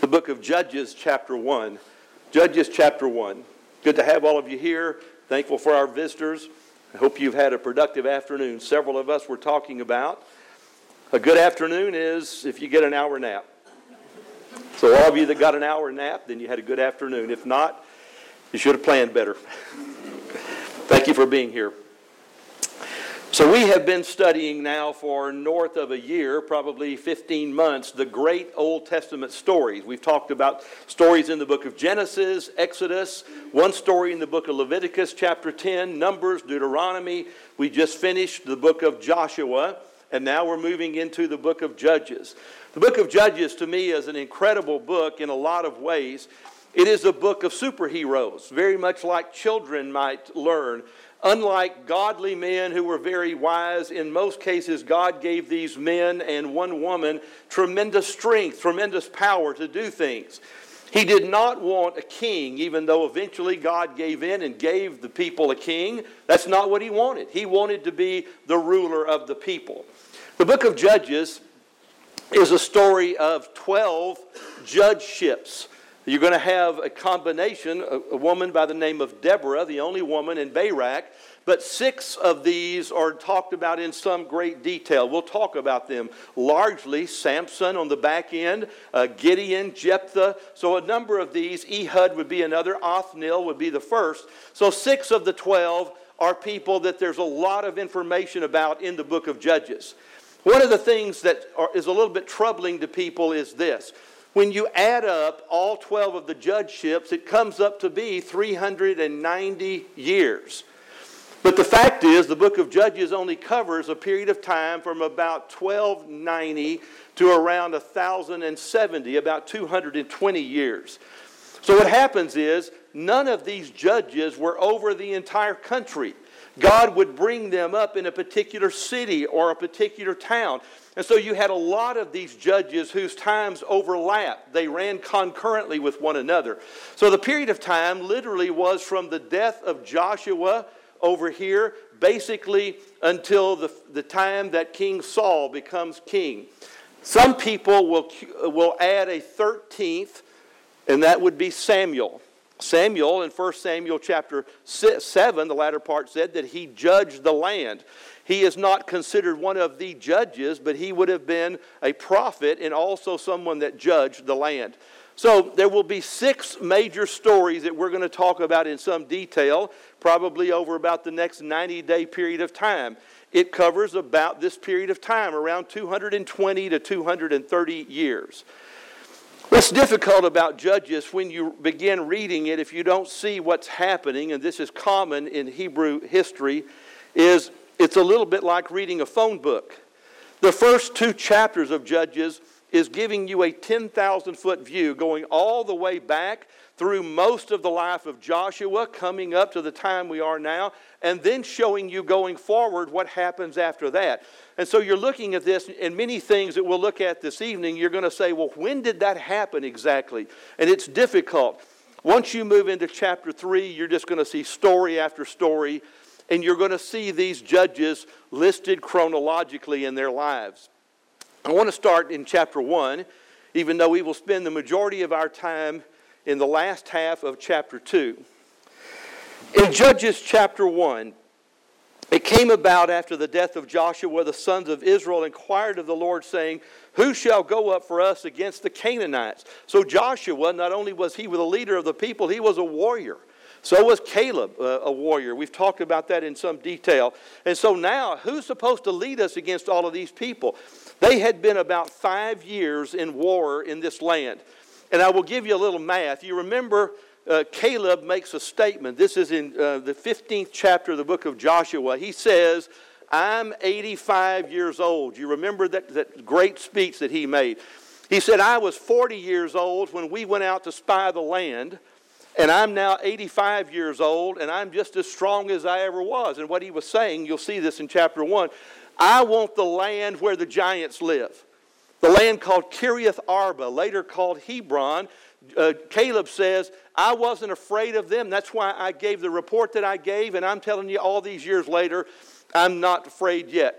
the book of Judges chapter 1. Judges chapter 1. Good to have all of you here. Thankful for our visitors. I hope you've had a productive afternoon. Several of us were talking about a good afternoon is if you get an hour nap. So all of you that got an hour nap, then you had a good afternoon. If not, you should have planned better. Thank you for being here. So we have been studying now for north of a year, probably 15 months, the great Old Testament stories. We've talked about stories in the book of Genesis, Exodus, one story in the book of Leviticus chapter 10, Numbers, Deuteronomy. We just finished the book of Joshua, and now we're moving into the book of Judges. The book of Judges to me is an incredible book in a lot of ways. It is a book of superheroes, very much like children might learn. Unlike godly men who were very wise, in most cases God gave these men and one woman tremendous strength, tremendous power to do things. He did not want a king, even though eventually God gave in and gave the people a king. That's not what he wanted. He wanted to be the ruler of the people. The book of Judges is a story of 12 judgeships. You're going to have a combination, a woman by the name of Deborah, the only woman in Barak, but 6 of these are talked about in some great detail. We'll talk about them largely. Samson on the back end, Gideon, Jephthah. So a number of these. Ehud would be another. Othniel would be the first. So 6 of the 12 are people that there's a lot of information about in the book of Judges. One of the things that is a little bit troubling to people is this. When you add up all 12 of the judgeships, it comes up to be 390 years. But the fact is, the book of Judges only covers a period of time from about 1290 to around 1070, about 220 years. So what happens is, none of these judges were over the entire country. God would bring them up in a particular city or a particular town. And so you had a lot of these judges whose times overlapped. They ran concurrently with one another. So the period of time literally was from the death of Joshua over here, basically until the time that King Saul becomes king. Some people will add a 13th, and that would be Samuel. Samuel, in 1 Samuel chapter 7, the latter part said that he judged the land. He is not considered one of the judges, but he would have been a prophet and also someone that judged the land. So there will be 6 major stories that we're going to talk about in some detail, probably over about the next 90-day period of time. It covers about this period of time, around 220 to 230 years. What's difficult about Judges when you begin reading it, if you don't see what's happening, and this is common in Hebrew history, is it's a little bit like reading a phone book. The first 2 chapters of Judges is giving you a 10,000-foot view, going all the way back through most of the life of Joshua, coming up to the time we are now, and then showing you going forward what happens after that. And so you're looking at this, and many things that we'll look at this evening, you're going to say, well, when did that happen exactly? And it's difficult. Once you move into chapter 3, you're just going to see story after story, and you're going to see these judges listed chronologically in their lives. I want to start in chapter 1, even though we will spend the majority of our time in the last half of chapter 2. In Judges chapter 1, it came about after the death of Joshua, the sons of Israel inquired of the Lord, saying, who shall go up for us against the Canaanites? So Joshua, not only was he the leader of the people, he was a warrior. So was Caleb a warrior. We've talked about that in some detail. And so now, who's supposed to lead us against all of these people? They had been about 5 years in war in this land. And I will give you a little math. You remember Caleb makes a statement. This is in the 15th chapter of the book of Joshua. He says, I'm 85 years old. You remember that great speech that he made. He said, I was 40 years old when we went out to spy the land. And I'm now 85 years old, and I'm just as strong as I ever was. And what he was saying, you'll see this in chapter 1, I want the land where the giants live. The land called Kiriath Arba, later called Hebron. Caleb says, I wasn't afraid of them. That's why I gave the report that I gave, and I'm telling you all these years later, I'm not afraid yet.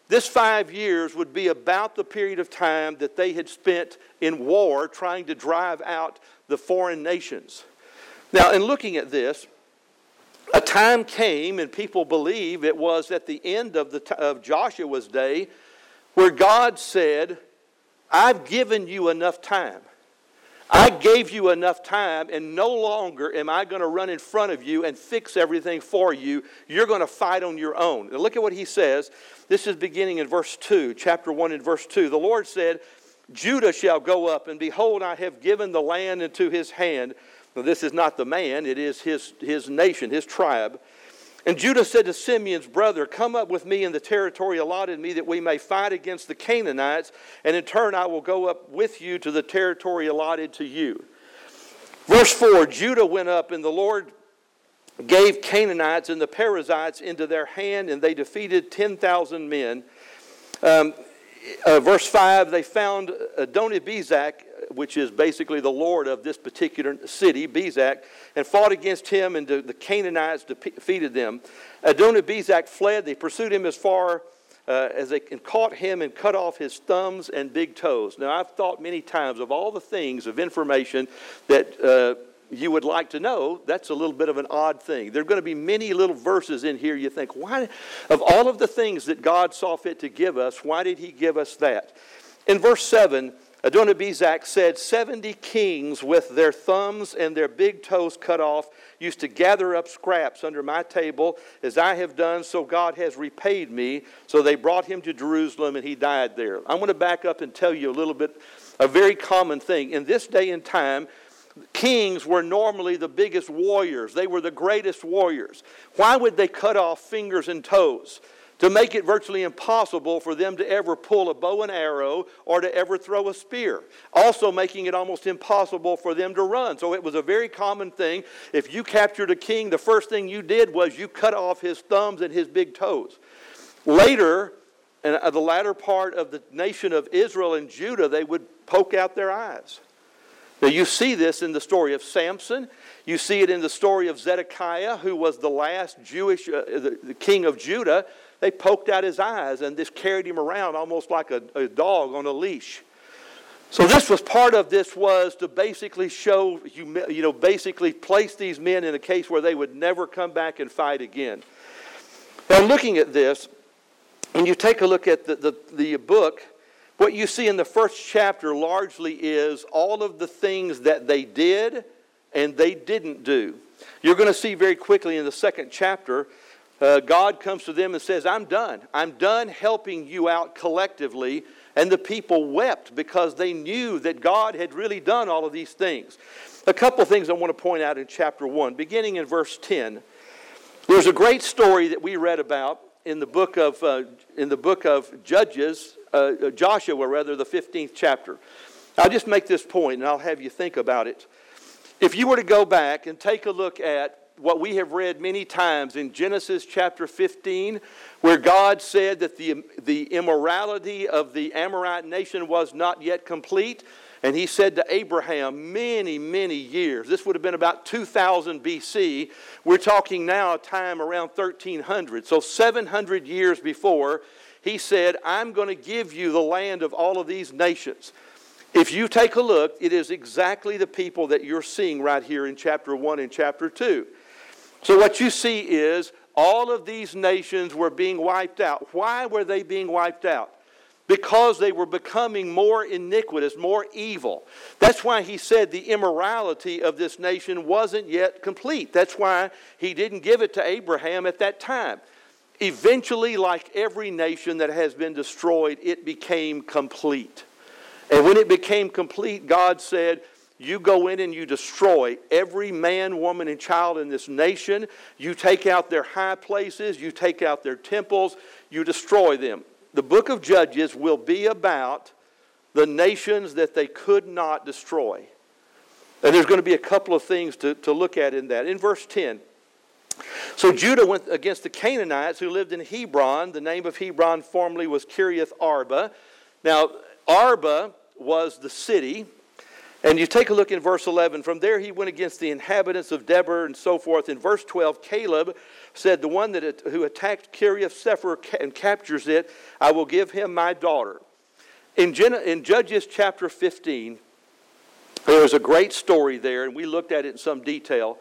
this 5 years would be about the period of time that they had spent in war trying to drive out the foreign nations. Now, in looking at this, a time came, and people believe it was at the end of Joshua's day, where God said, I've given you enough time. I gave you enough time, and no longer am I going to run in front of you and fix everything for you. You're going to fight on your own. Now look at what he says. This is beginning in verse 2, chapter 1 and verse 2. The Lord said, Judah shall go up, and behold, I have given the land into his hand. Now this is not the man, it is his nation, his tribe. And Judah said to Simeon's brother, come up with me in the territory allotted me, that we may fight against the Canaanites, and in turn I will go up with you to the territory allotted to you. Verse 4, Judah went up, and the Lord gave Canaanites and the Perizzites into their hand, and they defeated 10,000 men. Verse 5, they found Adonibezek, which is basically the lord of this particular city, Bezek, and fought against him, and the Canaanites defeated them. Adonibezek fled. They pursued him as far as they caught him and cut off his thumbs and big toes. Now, I've thought many times of all the things of information that you would like to know. That's a little bit of an odd thing. There are going to be many little verses in here you think, why, of all of the things that God saw fit to give us, why did he give us that? In verse 7, Adonibezek said, 70 kings with their thumbs and their big toes cut off used to gather up scraps under my table, as I have done, so God has repaid me. So they brought him to Jerusalem, and he died there. I'm going to back up and tell you a little bit, a very common thing. In this day and time, kings were normally the biggest warriors. They were the greatest warriors. Why would they cut off fingers and toes? To make it virtually impossible for them to ever pull a bow and arrow or to ever throw a spear. Also making it almost impossible for them to run. So it was a very common thing. If you captured a king, the first thing you did was you cut off his thumbs and his big toes. Later, in the latter part of the nation of Israel and Judah, they would poke out their eyes. Now you see this in the story of Samson. You see it in the story of Zedekiah, who was the last Jewish the king of Judah. They poked out his eyes and just carried him around almost like a dog on a leash. So this was part of this, was to basically show, basically place these men in a case where they would never come back and fight again. Now looking at this, when you take a look at the book, what you see in the first chapter largely is all of the things that they did and they didn't do. You're going to see very quickly in the second chapter, God comes to them and says, I'm done. I'm done helping you out collectively. And the people wept because they knew that God had really done all of these things. A couple of things I want to point out in chapter 1. Beginning in verse 10, there's a great story that we read about in the book of Judges, Joshua rather, the 15th chapter. I'll just make this point and I'll have you think about it. If you were to go back and take a look at what we have read many times in Genesis chapter 15, where God said that the immorality of the Amorite nation was not yet complete. And he said to Abraham many, many years, this would have been about 2000 BC. We're talking now a time around 1300. So 700 years before, he said, I'm going to give you the land of all of these nations. If you take a look, it is exactly the people that you're seeing right here in chapter 1 and chapter 2. So what you see is all of these nations were being wiped out. Why were they being wiped out? Because they were becoming more iniquitous, more evil. That's why he said the immorality of this nation wasn't yet complete. That's why he didn't give it to Abraham at that time. Eventually, like every nation that has been destroyed, it became complete. And when it became complete, God said, you go in and you destroy every man, woman, and child in this nation. You take out their high places. You take out their temples. You destroy them. The book of Judges will be about the nations that they could not destroy. And there's going to be a couple of things to look at in that. In verse 10, so Judah went against the Canaanites who lived in Hebron. The name of Hebron formerly was Kiriath Arba. Now, Arba was the city. And you take a look in verse 11. From there he went against the inhabitants of Debir and so forth. In verse 12, Caleb said, the one who attacked Kiriath Sefer and captures it, I will give him my daughter. In Judges chapter 15, there is a great story there, and we looked at it in some detail.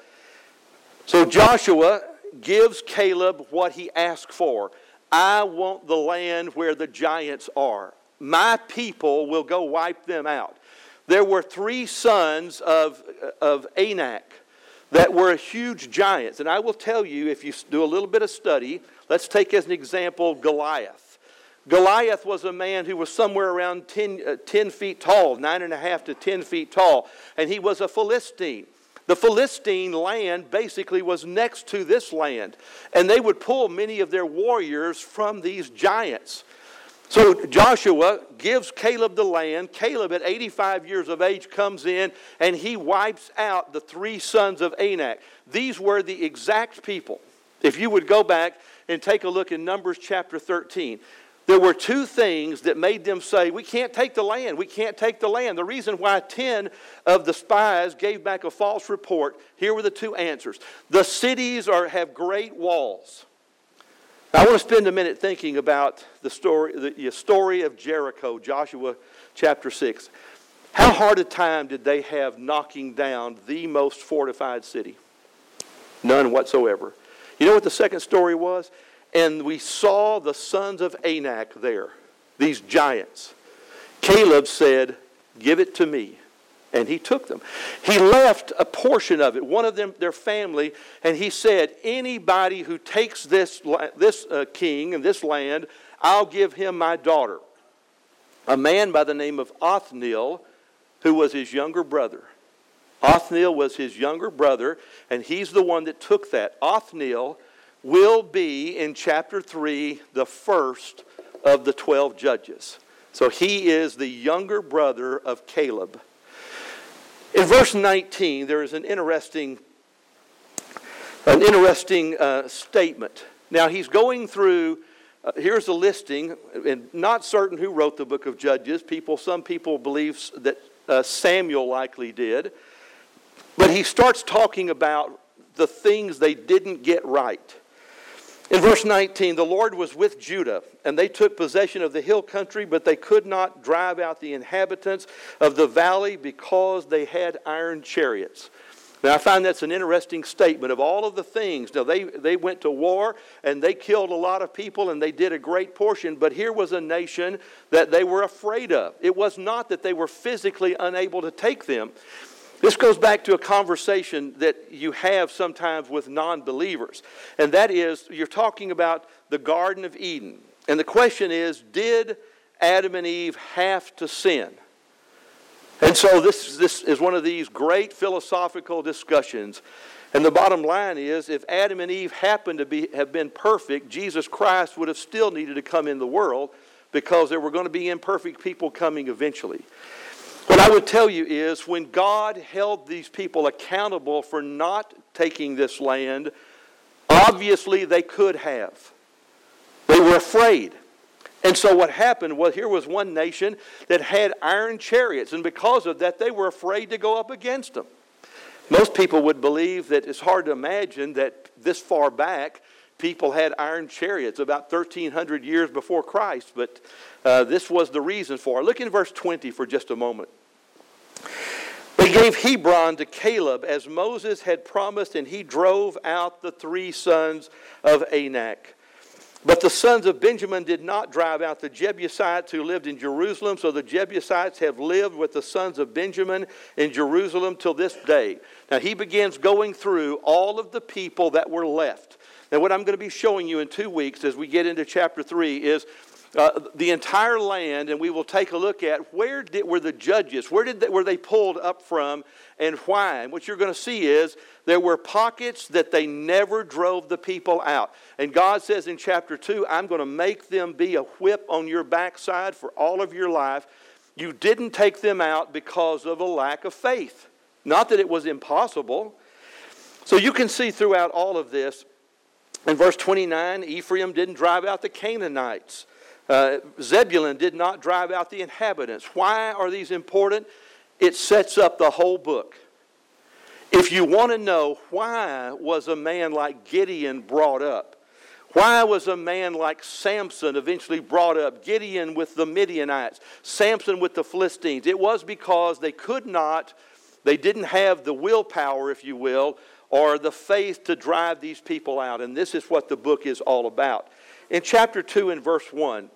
So Joshua gives Caleb what he asked for. I want the land where the giants are. My people will go wipe them out. There were 3 sons of Anak that were huge giants. And I will tell you, if you do a little bit of study, let's take as an example Goliath. Goliath was a man who was somewhere around 10 feet tall, 9.5 to 10 feet tall. And he was a Philistine. The Philistine land basically was next to this land. And they would pull many of their warriors from these giants. So Joshua gives Caleb the land. Caleb at 85 years of age comes in and he wipes out the 3 sons of Anak. These were the exact people. If you would go back and take a look in Numbers chapter 13, there were 2 things that made them say, we can't take the land, we can't take the land. The reason why 10 of the spies gave back a false report, here were the 2 answers. The cities have great walls. I want to spend a minute thinking about the story of Jericho, Joshua chapter 6. How hard a time did they have knocking down the most fortified city? None whatsoever. You know what the second story was? And we saw the sons of Anak there, these giants. Caleb said, give it to me. And he took them. He left a portion of it, one of them, their family, and he said, anybody who takes this king and this land, I'll give him my daughter. A man by the name of Othniel, who was his younger brother. Othniel was his younger brother, and he's the one that took that. Othniel will be, in chapter 3, the first of the 12 judges. So he is the younger brother of Caleb. In verse 19, there is an interesting statement. Now, he's going through, here's a listing, and not certain who wrote the book of Judges. Some people believe that Samuel likely did. But he starts talking about the things they didn't get right. In verse 19, the Lord was with Judah, and they took possession of the hill country, but they could not drive out the inhabitants of the valley because they had iron chariots. Now, I find that's an interesting statement of all of the things. Now, they went to war, and they killed a lot of people, and they did a great portion, but here was a nation that they were afraid of. It was not that they were physically unable to take them. This goes back to a conversation that you have sometimes with non-believers. And that is, you're talking about the Garden of Eden. And the question is, did Adam and Eve have to sin? And so this is one of these great philosophical discussions. And the bottom line is, if Adam and Eve happened to have been perfect, Jesus Christ would have still needed to come in the world because there were going to be imperfect people coming eventually. What I would tell you is when God held these people accountable for not taking this land, obviously they could have. They were afraid. And so what happened was here was one nation that had iron chariots, and because of that they were afraid to go up against them. Most people would believe that it's hard to imagine that this far back people had iron chariots about 1,300 years before Christ, but this was the reason for it. Look in verse 20 for just a moment. They gave Hebron to Caleb as Moses had promised, and he drove out the 3 sons of Anak. But the sons of Benjamin did not drive out the Jebusites who lived in Jerusalem, so the Jebusites have lived with the sons of Benjamin in Jerusalem till this day. Now he begins going through all of the people that were left. Now what I'm going to be showing you in 2 weeks as we get into chapter 3 is the entire land, and we will take a look at were the judges, were they pulled up from, and why. And what you're going to see is there were pockets that they never drove the people out. And God says in chapter 2, I'm going to make them be a whip on your backside for all of your life. You didn't take them out because of a lack of faith. Not that it was impossible. So you can see throughout all of this, in verse 29, Ephraim didn't drive out the Canaanites. Zebulun did not drive out the inhabitants. Why are these important? it sets up the whole book. If you want to know why was a man like Gideon brought up, why was a man like Samson eventually brought up, Gideon with the Midianites, Samson with the Philistines, it was because they didn't have the willpower, if you will, or the faith to drive these people out. And this is what the book is all about. In chapter 2 and verse 1,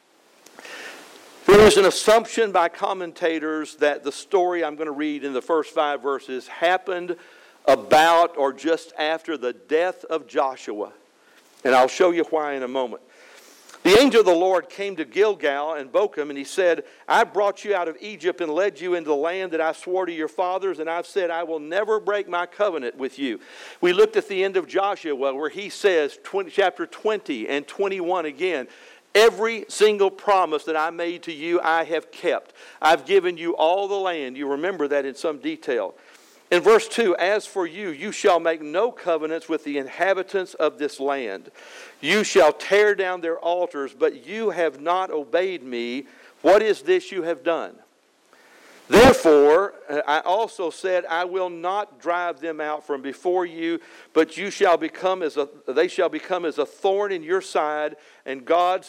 there is an assumption by commentators that the story I'm going to read in the first 5 verses happened about or just after the death of Joshua. And I'll show you why in a moment. The angel of the Lord came to Gilgal and Bochum, and he said, I brought you out of Egypt and led you into the land that I swore to your fathers, and I've said, I will never break my covenant with you. We looked at the end of Joshua where he says, chapter 20 and 21 again, every single promise that I made to you, I have kept. I've given you all the land. You remember that in some detail. In verse 2, as for you, you shall make no covenants with the inhabitants of this land. You shall tear down their altars, but you have not obeyed me. What is this you have done? Therefore, I also said, I will not drive them out from before you, but they shall become as a thorn in your side, and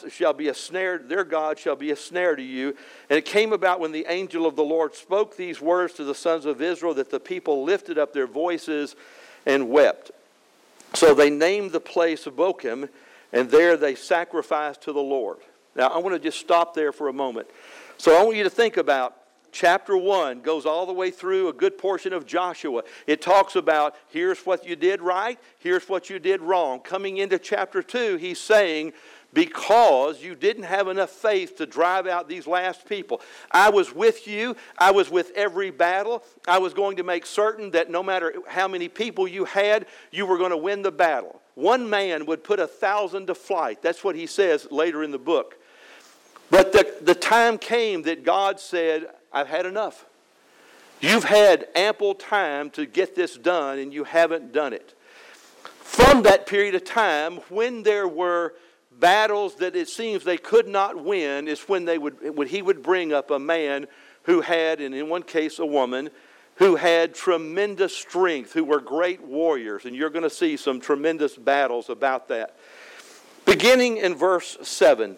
their God shall be a snare to you. And it came about when the angel of the Lord spoke these words to the sons of Israel that the people lifted up their voices and wept. So they named the place Bochum, and there they sacrificed to the Lord. Now, I want to just stop there for a moment. So I want you to think about chapter 1 goes all the way through a good portion of Joshua. It talks about here's what you did right, here's what you did wrong. Coming into chapter 2, he's saying, because you didn't have enough faith to drive out these last people. I was with you. I was with every battle. I was going to make certain that no matter how many people you had, you were going to win the battle. One man would put 1,000 to flight. That's what he says later in the book. But the time came that God said, I've had enough. You've had ample time to get this done, and you haven't done it. From that period of time, when there were battles that it seems they could not win, is when he would bring up a man who had, and in one case a woman, who had tremendous strength, who were great warriors. And you're going to see some tremendous battles about that. Beginning in verse 7.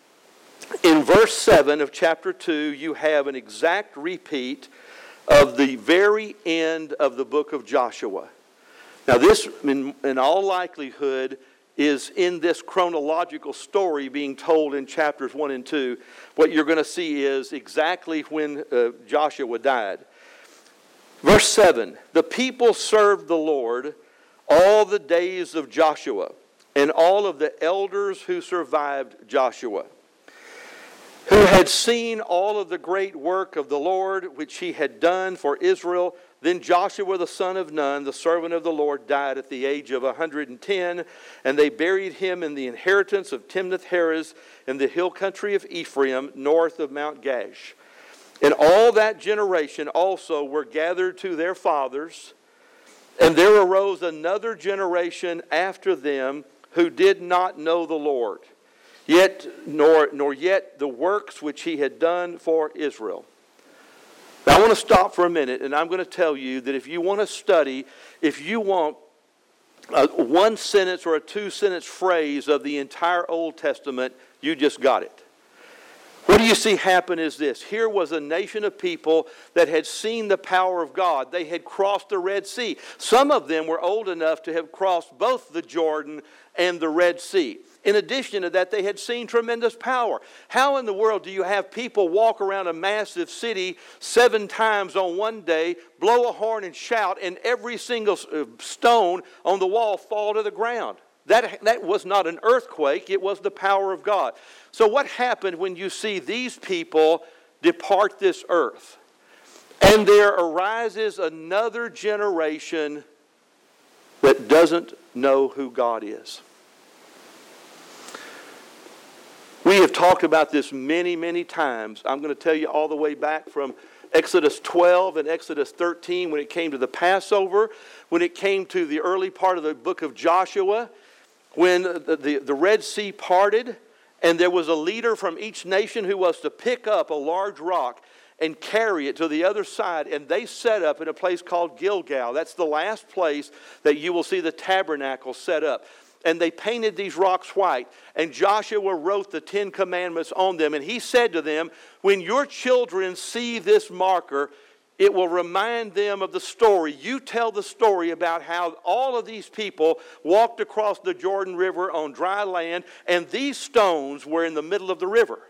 In verse 7 of chapter 2, you have an exact repeat of the very end of the book of Joshua. Now this, in all likelihood, is in this chronological story being told in chapters 1 and 2. What you're going to see is exactly when Joshua died. Verse 7, the people served the Lord all the days of Joshua and all of the elders who survived Joshua, who had seen all of the great work of the Lord which he had done for Israel. Then Joshua the son of Nun, the servant of the Lord, died at the age of 110, and they buried him in the inheritance of Timnath-Heres in the hill country of Ephraim, north of Mount Gash. And all that generation also were gathered to their fathers, and there arose another generation after them who did not know the Lord, nor yet the works which he had done for Israel. Now I want to stop for a minute, and I'm going to tell you that if you want to study, if you want a one sentence or a 2-sentence phrase of the entire Old Testament, you just got it. What do you see happen is this. Here was a nation of people that had seen the power of God. They had crossed the Red Sea. Some of them were old enough to have crossed both the Jordan and the Red Sea. In addition to that, they had seen tremendous power. How in the world do you have people walk around a massive city 7 times on one day, blow a horn and shout, and every single stone on the wall fall to the ground? That was not an earthquake, it was the power of God. So what happened when you see these people depart this earth? And there arises another generation that doesn't know who God is. We have talked about this many, many times. I'm going to tell you all the way back from Exodus 12 and Exodus 13 when it came to the Passover, when it came to the early part of the book of Joshua, when the Red Sea parted and there was a leader from each nation who was to pick up a large rock and carry it to the other side. And they set up in a place called Gilgal. That's the last place that you will see the tabernacle set up. And they painted these rocks white. And Joshua wrote the 10 Commandments on them. And he said to them, when your children see this marker, it will remind them of the story. You tell the story about how all of these people walked across the Jordan River on dry land, and these stones were in the middle of the river.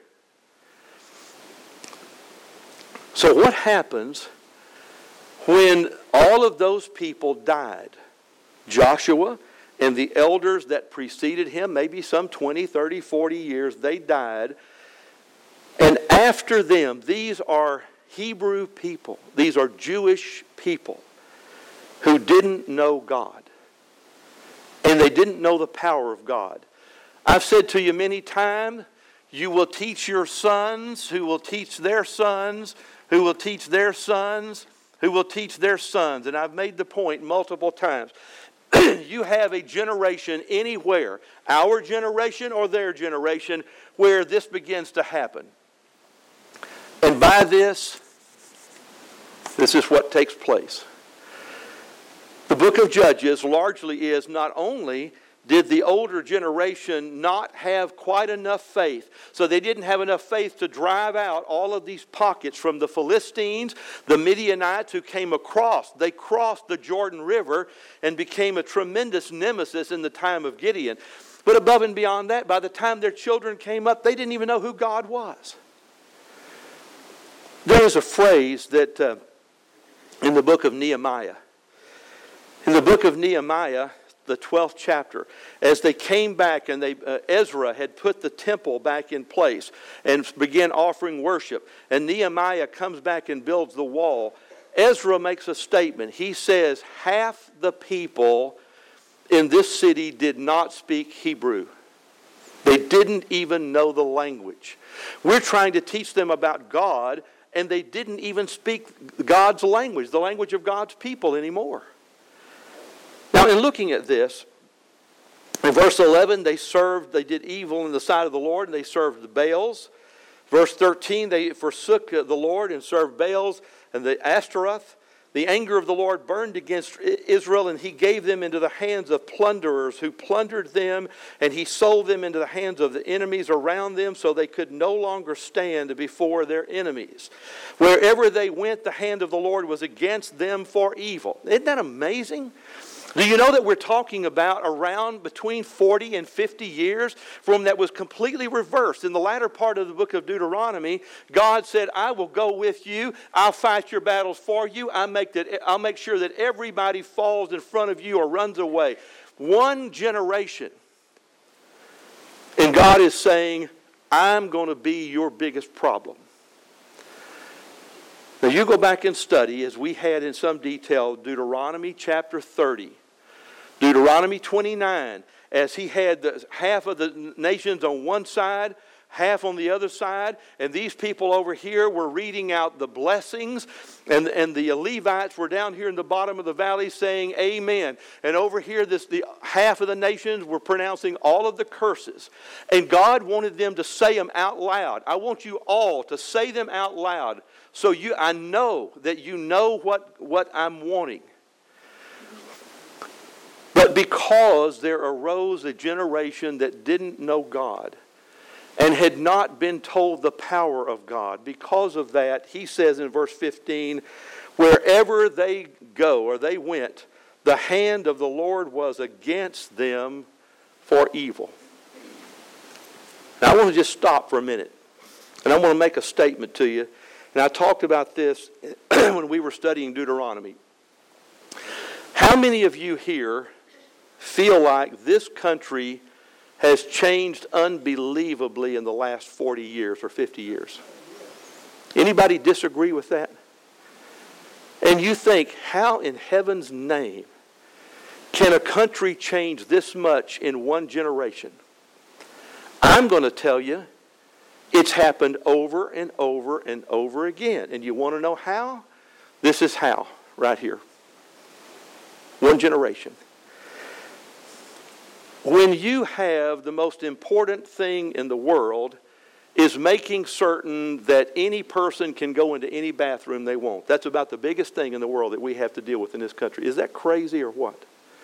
So what happens when all of those people died? Joshua and the elders that preceded him, maybe some 20, 30, 40 years, they died. And after them, these are Hebrew people. These are Jewish people who didn't know God. And they didn't know the power of God. I've said to you many times, you will teach your sons, who will teach their sons, who will teach their sons, who will teach their sons. And I've made the point multiple times. You have a generation anywhere, our generation or their generation, where this begins to happen. And by this is what takes place. The book of Judges largely is not only did the older generation not have quite enough faith, so they didn't have enough faith to drive out all of these pockets from the Philistines, the Midianites who came across. They crossed the Jordan River and became a tremendous nemesis in the time of Gideon. But above and beyond that, by the time their children came up, they didn't even know who God was. There is a phrase that in the book of Nehemiah. In the book of Nehemiah, the 12th chapter, as they came back and Ezra had put the temple back in place and began offering worship, and Nehemiah comes back and builds the wall, Ezra makes a statement. He says, half the people in this city did not speak Hebrew. They didn't even know the language. We're trying to teach them about God, and they didn't even speak God's language, the language of God's people anymore. Now, in looking at this, in verse 11, they did evil in the sight of the Lord, and they served the Baals. Verse 13, they forsook the Lord and served Baals and the Ashtaroth. The anger of the Lord burned against Israel, and he gave them into the hands of plunderers who plundered them, and he sold them into the hands of the enemies around them, so they could no longer stand before their enemies. Wherever they went, the hand of the Lord was against them for evil. Isn't that amazing? Do you know that we're talking about around between 40 and 50 years from that was completely reversed? In the latter part of the book of Deuteronomy, God said, I will go with you. I'll fight your battles for you. I'll make sure that everybody falls in front of you or runs away. One generation. And God is saying, I'm going to be your biggest problem. Now you go back and study, as we had in some detail, Deuteronomy chapter 30. Deuteronomy 29, as he had half of the nations on one side, half on the other side, and these people over here were reading out the blessings, and the Levites were down here in the bottom of the valley saying amen. And over here, the half of the nations were pronouncing all of the curses. And God wanted them to say them out loud. I want you all to say them out loud, so I know that you know what I'm wanting. But because there arose a generation that didn't know God and had not been told the power of God, because of that, he says in verse 15, wherever they go or they went, the hand of the Lord was against them for evil. Now I want to just stop for a minute, and I want to make a statement to you. And I talked about this when we were studying Deuteronomy. How many of you here feel like this country has changed unbelievably in the last 40 years or 50 years? Anybody disagree with that? And you think, how in heaven's name can a country change this much in one generation? I'm going to tell you, it's happened over and over and over again. And you want to know how? This is how, right here. One generation. When you have the most important thing in the world is making certain that any person can go into any bathroom they want. That's about the biggest thing in the world that we have to deal with in this country. Is that crazy or what?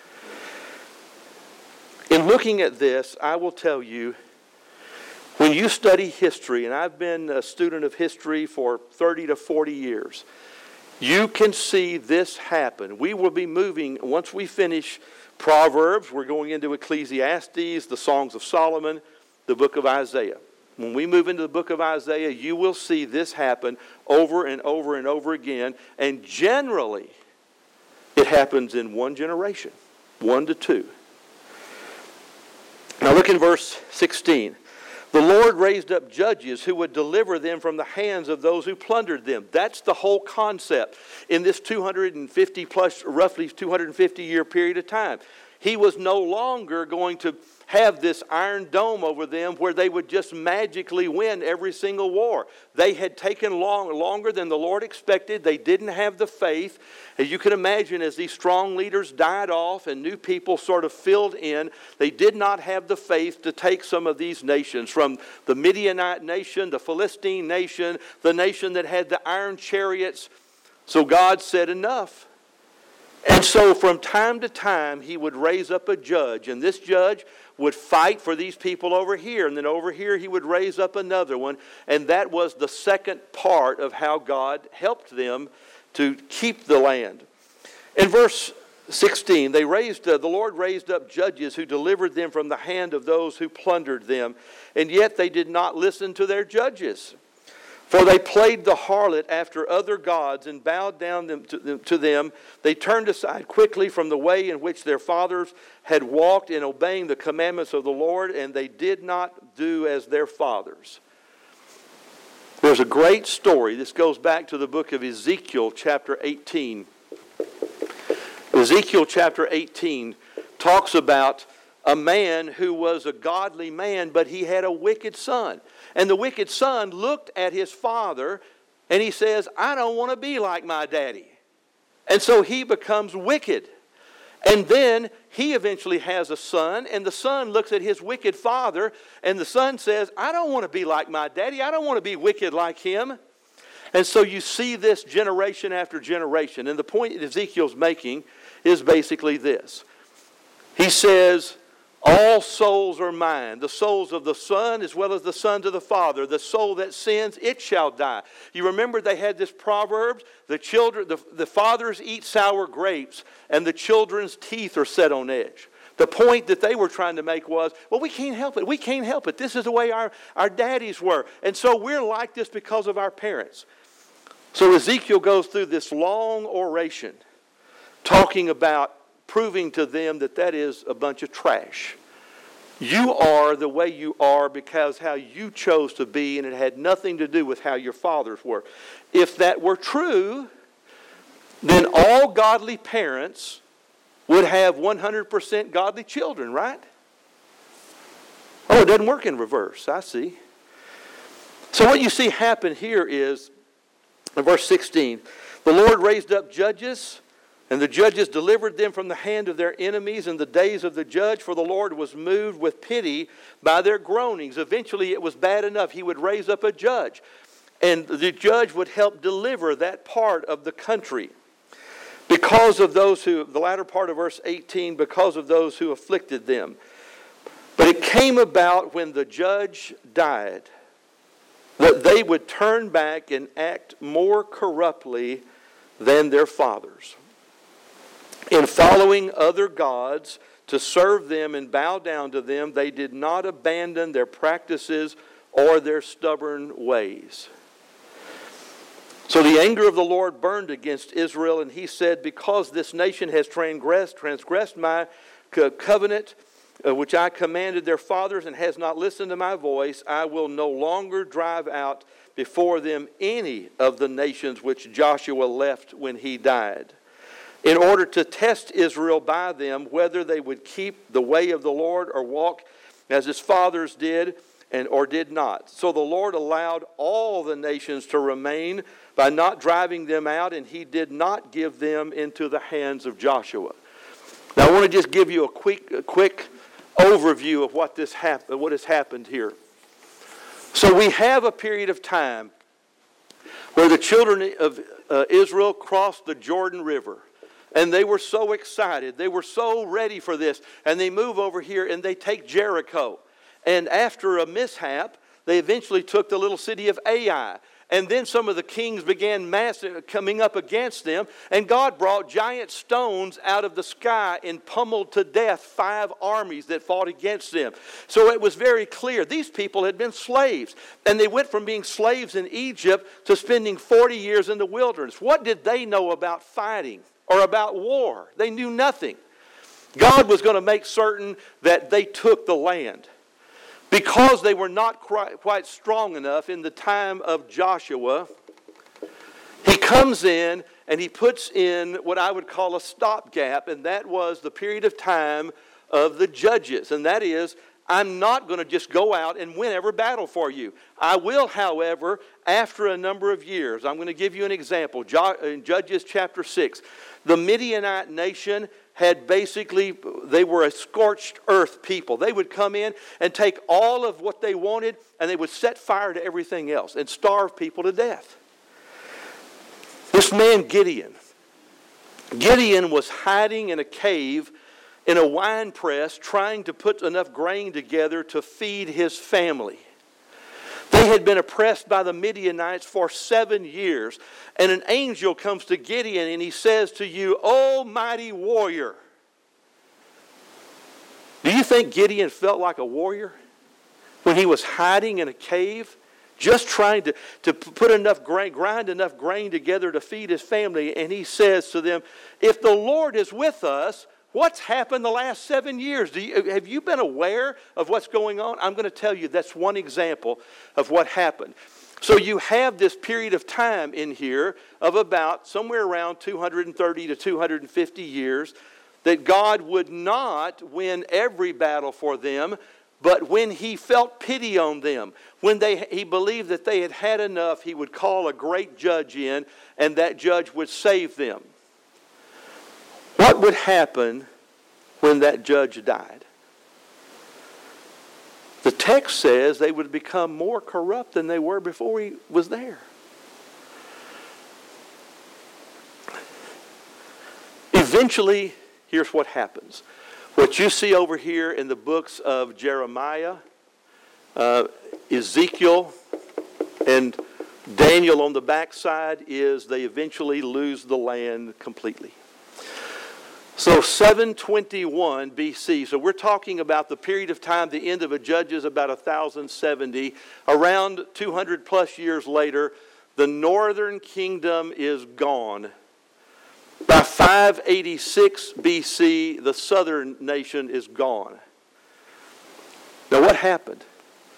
In looking at this, I will tell you, when you study history, and I've been a student of history for 30 to 40 years, you can see this happen. We will be moving, once we finish Proverbs, we're going into Ecclesiastes, the Songs of Solomon, the book of Isaiah. When we move into the book of Isaiah, you will see this happen over and over and over again. And generally, it happens in one generation, 1 to 2. Now look in verse 16. The Lord raised up judges who would deliver them from the hands of those who plundered them. That's the whole concept in this 250 plus, roughly 250 year period of time. He was no longer going to have this iron dome over them where they would just magically win every single war. They had taken longer than the Lord expected. They didn't have the faith. As you can imagine, as these strong leaders died off and new people sort of filled in, they did not have the faith to take some of these nations, from the Midianite nation, the Philistine nation, the nation that had the iron chariots. So God said, enough. And so from time to time, he would raise up a judge, and this judge would fight for these people over here, and then over here he would raise up another one, and that was the second part of how God helped them to keep the land. In verse 16, the Lord raised up judges who delivered them from the hand of those who plundered them, and yet they did not listen to their judges. For they played the harlot after other gods and bowed down to them. They turned aside quickly from the way in which their fathers had walked in obeying the commandments of the Lord, and they did not do as their fathers. There's a great story. This goes back to the book of Ezekiel chapter 18. Ezekiel chapter 18 talks about a man who was a godly man, but he had a wicked son. And the wicked son looked at his father and he says, I don't want to be like my daddy. And so he becomes wicked. And then he eventually has a son, and the son looks at his wicked father, and the son says, I don't want to be like my daddy. I don't want to be wicked like him. And so you see this generation after generation. And the point that Ezekiel's making is basically this. He says, all souls are mine, the souls of the Son as well as the sons of the Father. The soul that sins, it shall die. You remember they had this proverb, the fathers eat sour grapes and the children's teeth are set on edge. The point that they were trying to make was, well, we can't help it. We can't help it. This is the way our daddies were. And so we're like this because of our parents. So Ezekiel goes through this long oration talking about proving to them that that is a bunch of trash. You are the way you are because how you chose to be, and it had nothing to do with how your fathers were. If that were true, then all godly parents would have 100% godly children, right? Oh, it doesn't work in reverse, I see. So what you see happen here is, in verse 16, the Lord raised up judges, and the judges delivered them from the hand of their enemies in the days of the judge, for the Lord was moved with pity by their groanings. Eventually it was bad enough. He would raise up a judge, and the judge would help deliver that part of the country. Because of those who, the latter part of verse 18, because of those who afflicted them. But it came about when the judge died that they would turn back and act more corruptly than their fathers. In following other gods to serve them and bow down to them, they did not abandon their practices or their stubborn ways. So the anger of the Lord burned against Israel, and he said, because this nation has transgressed my covenant, which I commanded their fathers, and has not listened to my voice, I will no longer drive out before them any of the nations which Joshua left when he died, in order to test Israel by them, whether they would keep the way of the Lord or walk as his fathers did or did not. So the Lord allowed all the nations to remain by not driving them out, and he did not give them into the hands of Joshua. Now I want to just give you a quick overview of what has happened here. So we have a period of time where the children of Israel crossed the Jordan River. And they were so excited. They were so ready for this. And they move over here and they take Jericho. And after a mishap, they eventually took the little city of Ai. And then some of the kings began coming up against them. And God brought giant stones out of the sky and pummeled to death 5 armies that fought against them. So it was very clear. These people had been slaves. And they went from being slaves in Egypt to spending 40 years in the wilderness. What did they know about fighting or about war? They knew nothing. God was going to make certain that they took the land. Because they were not quite strong enough in the time of Joshua, he comes in and he puts in what I would call a stopgap, and that was the period of time of the judges. And that is, I'm not going to just go out and win every battle for you. I will, however, after a number of years. I'm going to give you an example. In Judges chapter 6, the Midianite nation had they were a scorched earth people. They would come in and take all of what they wanted and they would set fire to everything else and starve people to death. This man Gideon was hiding in a cave in a wine press trying to put enough grain together to feed his family. They had been oppressed by the Midianites for 7 years. And an angel comes to Gideon and he says to you, "O mighty warrior." Do you think Gideon felt like a warrior when he was hiding in a cave, just trying to put enough grain, grind enough grain together to feed his family? And he says to them, "If the Lord is with us, what's happened the last 7 years? Have you been aware of what's going on?" I'm going to tell you that's one example of what happened. So you have this period of time in here of about somewhere around 230 to 250 years that God would not win every battle for them, but when he felt pity on them, when he believed that they had had enough, he would call a great judge in, and that judge would save them. What would happen when that judge died? The text says they would become more corrupt than they were before he was there. Eventually, here's what happens. What you see over here in the books of Jeremiah, Ezekiel, and Daniel on the backside is they eventually lose the land completely. So 721 BC, so we're talking about the period of time, the end of a Judges, about 1070. Around 200 plus years later, the northern kingdom is gone. By 586 BC, the southern nation is gone. Now what happened?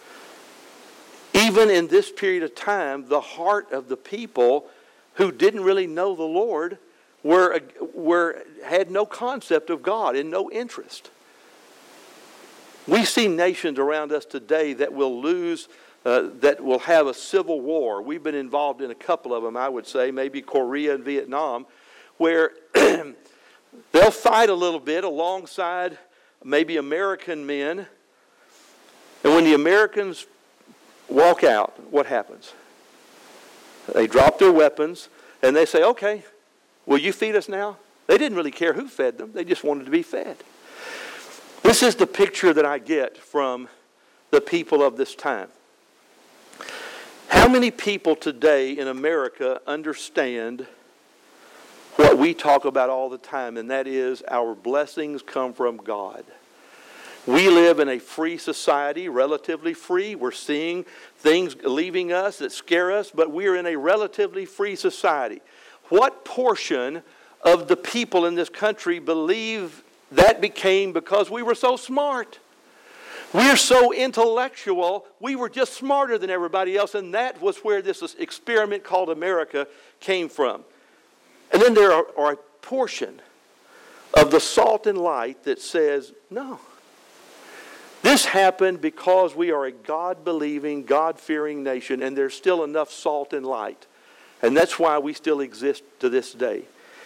Even in this period of time, the heart of the people who didn't really know the Lord had no concept of God and no interest. We see nations around us today that will that will have a civil war. We've been involved in a couple of them, I would say, maybe Korea and Vietnam, where they'll fight a little bit alongside maybe American men. And when the Americans walk out, what happens? They drop their weapons and they say, "Okay, will you feed us now?" They didn't really care who fed them. They just wanted to be fed. This is the picture that I get from the people of this time. How many people today in America understand what we talk about all the time, and that is our blessings come from God? We live in a free society, relatively free. We're seeing things leaving us that scare us, but we're in a relatively free society. What portion of the people in this country believe that became because we were so smart? We're so intellectual, we were just smarter than everybody else, and that was where this experiment called America came from. And then there are a portion of the salt and light that says, no. This happened because we are a God-believing, God-fearing nation, and there's still enough salt and light. And that's why we still exist to this day.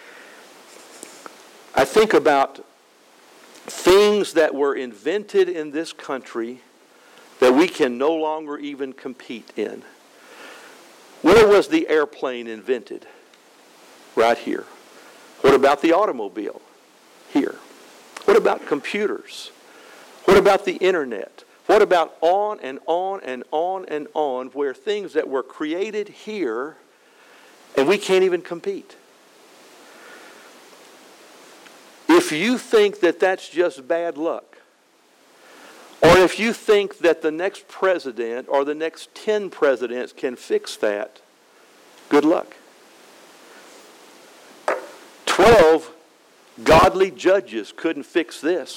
I think about things that were invented in this country that we can no longer even compete in. Where was the airplane invented? Right here. What about the automobile? Here. What about computers? What about the internet? What about on and on and on and on, where things that were created here and we can't even compete? If you think that that's just bad luck, or if you think that the next president or the next 10 presidents can fix that, good luck. 12 godly judges couldn't fix this.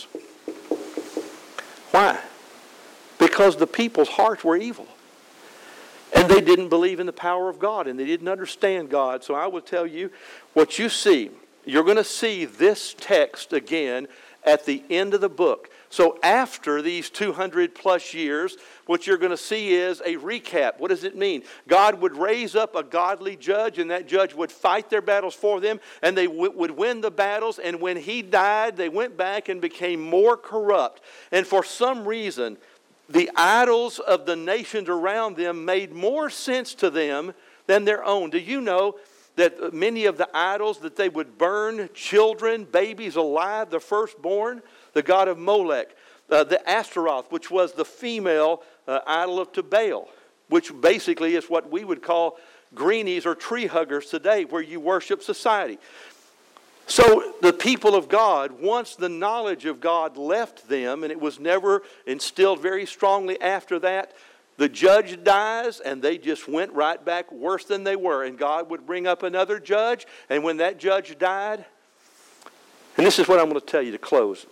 Why? Because the people's hearts were evil. And they didn't believe in the power of God, and they didn't understand God. So I will tell you, what you see, you're going to see this text again at the end of the book. So after these 200 plus years, what you're going to see is a recap. What does it mean? God would raise up a godly judge, and that judge would fight their battles for them, and they would win the battles. And when he died, they went back and became more corrupt. And for some reason, the idols of the nations around them made more sense to them than their own. Do you know that many of the idols that they would burn, children, babies alive, the firstborn, the god of Molech, the Ashtaroth, which was the female idol to Baal, which basically is what we would call greenies or tree huggers today, where you worship society. So the people of God, once the knowledge of God left them, and it was never instilled very strongly after that, the judge dies, and they just went right back worse than they were. And God would bring up another judge, and when that judge died, and this is what I'm going to tell you to close.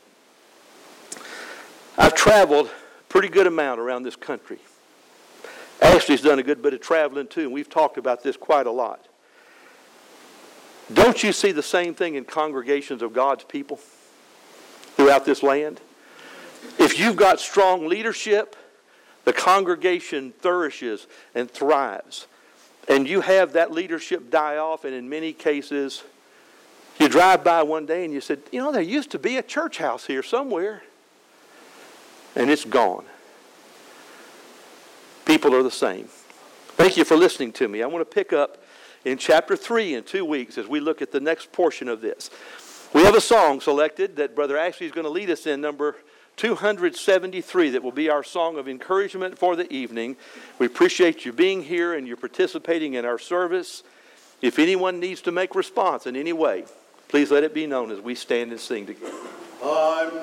I've traveled a pretty good amount around this country. Ashley's done a good bit of traveling too, and we've talked about this quite a lot. Don't you see the same thing in congregations of God's people throughout this land? If you've got strong leadership, the congregation flourishes and thrives. And you have that leadership die off, and in many cases, you drive by one day and you said, you know, there used to be a church house here somewhere. And it's gone. People are the same. Thank you for listening to me. I want to pick up in chapter 3 in 2 weeks as we look at the next portion of this. We have a song selected that Brother Ashley is going to lead us in, number 273, that will be our song of encouragement for the evening. We appreciate you being here and you participating in our service. If anyone needs to make response in any way, please let it be known as we stand and sing together.